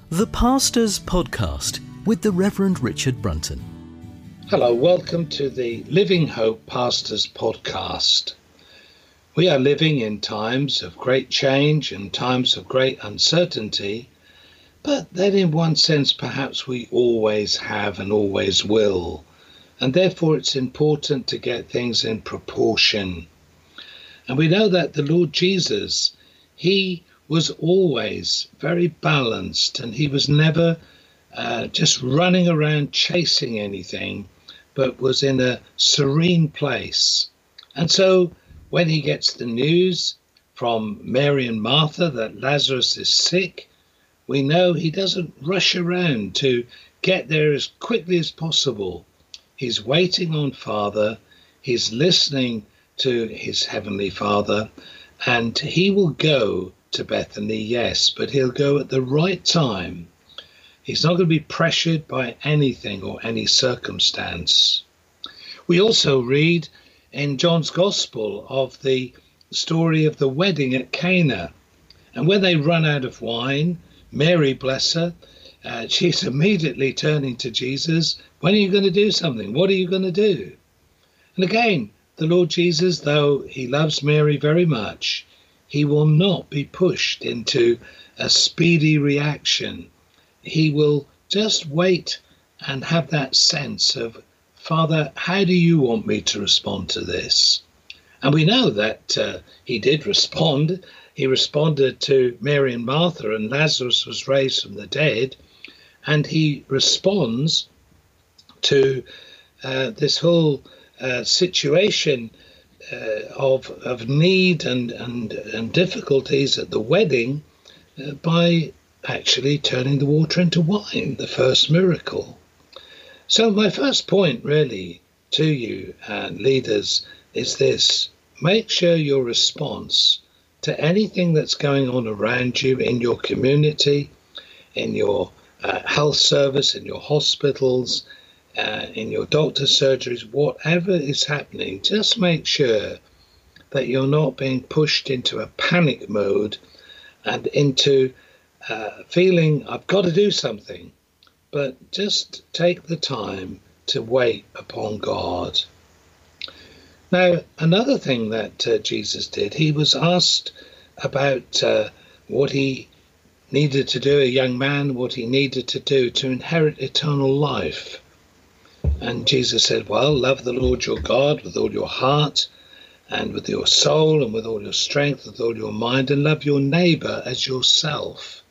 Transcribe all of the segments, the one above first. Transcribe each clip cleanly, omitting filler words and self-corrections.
The Pastor's Podcast with the Reverend Richard Brunton. Hello, welcome to the Living Hope Pastor's Podcast. We are living in times of great change and times of great uncertainty, but then in one sense perhaps we always have and always will, and therefore it's important to get things in proportion. And we know that the Lord Jesus, he was always very balanced, and he was never just running around chasing anything, but was in a serene place. And so when he gets the news from Mary and Martha that Lazarus is sick, we know he doesn't rush around to get there as quickly as possible. He's waiting on Father, he's listening to his Heavenly Father, and he will go to Bethany, yes, but he'll go at the right time. He's not going to be pressured by anything or any circumstance. We also read in John's Gospel of the story of the wedding at Cana. And when they run out of wine, Mary, bless her, she's immediately turning to Jesus. When are you going to do something? What are you going to do? And again, the Lord Jesus, though he loves Mary very much, he will not be pushed into a speedy reaction. He will just wait and have that sense of, Father, how do you want me to respond to this? And we know that he did respond. He responded to Mary and Martha, and Lazarus was raised from the dead. And he responds to this whole situation of need and difficulties at the wedding by actually turning the water into wine, the first miracle. So my first point really to you leaders is this: make sure your response to anything that's going on around you in your community, in your health service, in your hospitals, in your doctor's surgeries, whatever is happening, just make sure that you're not being pushed into a panic mode and into feeling I've got to do something, but just take the time to wait upon God. Now, another thing that Jesus did, he was asked about what he needed to do, a young man, what he needed to do to inherit eternal life. And Jesus said, well, love the Lord your God with all your heart and with your soul and with all your strength, with all your mind, and love your neighbor as yourself.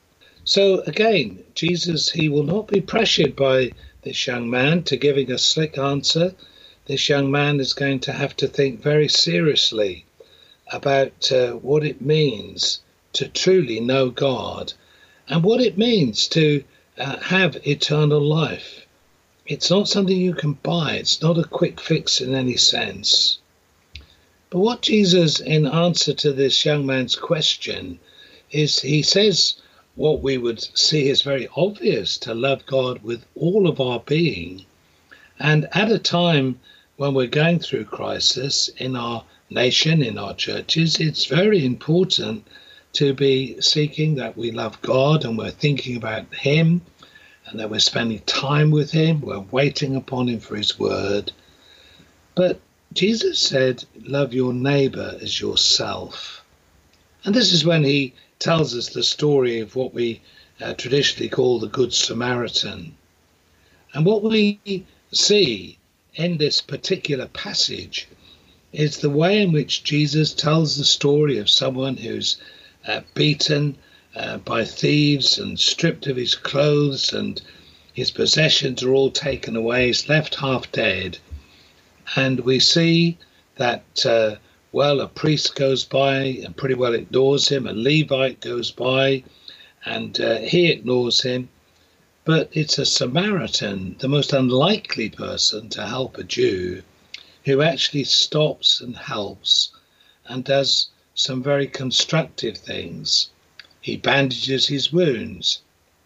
So again, Jesus, he will not be pressured by this young man to giving a slick answer. This young man is going to have to think very seriously about what it means to truly know God and what it means to have eternal life. It's not something you can buy. It's not a quick fix in any sense. But what Jesus, in answer to this young man's question, is he says what we would see is very obvious: to love God with all of our being. And at a time when we're going through crisis in our nation, in our churches, it's very important to be seeking that we love God and we're thinking about him, and that we're spending time with him, we're waiting upon him for his word. But Jesus said, love your neighbor as yourself. And this is when he tells us the story of what we traditionally call the Good Samaritan. And what we see in this particular passage is the way in which Jesus tells the story of someone who's beaten by thieves and stripped of his clothes, and his possessions are all taken away. He's left half dead. And we see that, a priest goes by and pretty well ignores him. A Levite goes by and he ignores him. But it's a Samaritan, the most unlikely person to help a Jew, who actually stops and helps and does some very constructive things. He bandages his wounds.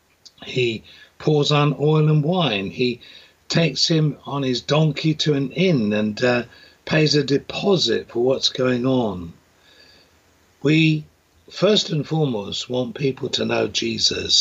He pours on oil and wine. He takes him on his donkey to an inn and pays a deposit for what's going on. We first and foremost want people to know Jesus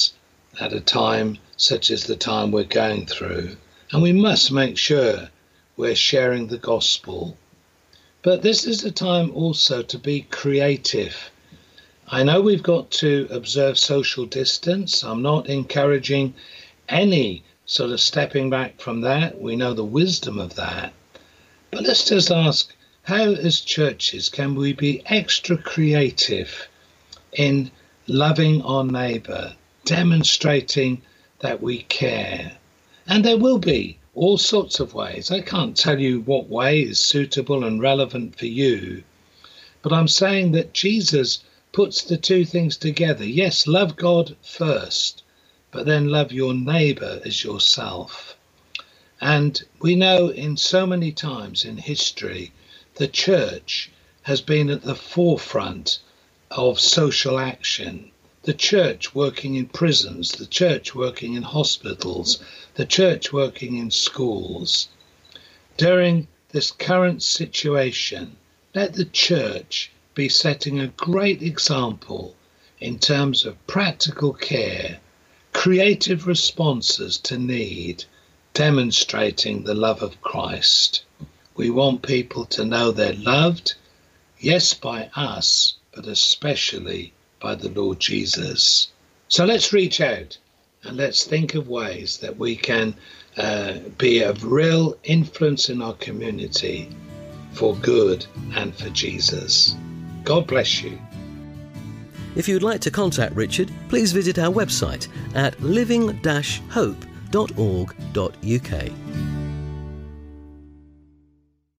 at a time such as the time we're going through. And we must make sure we're sharing the gospel. But this is a time also to be creative. I know we've got to observe social distance. I'm not encouraging any sort of stepping back from that. We know the wisdom of that. But let's just ask, how as churches can we be extra creative in loving our neighbour, demonstrating that we care? And there will be all sorts of ways. I can't tell you what way is suitable and relevant for you, but I'm saying that Jesus puts the two things together. Yes, love God first, but then love your neighbour as yourself. And we know in so many times in history, the church has been at the forefront of social action. The church working in prisons, the church working in hospitals, the church working in schools. During this current situation, let the church be setting a great example in terms of practical care, creative responses to need, demonstrating the love of Christ. We want people to know they're loved, yes, by us, but especially by the Lord Jesus. So let's reach out and let's think of ways that we can be of real influence in our community for good and for Jesus. God bless you. If you'd like to contact Richard, please visit our website at living-hope.org.uk.